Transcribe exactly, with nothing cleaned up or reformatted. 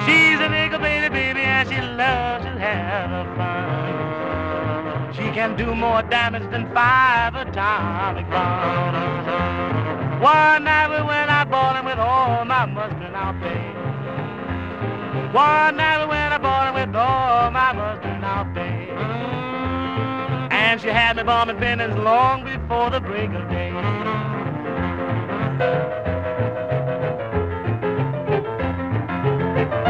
She's a nickel baby, baby, and she loves to have a fun. She can do more damage than five atomic bombs. One night we went out bowling with all my mustard out there. One night we went out bowling with all my mustard out there. And she had me bombing pennies long before the break of day.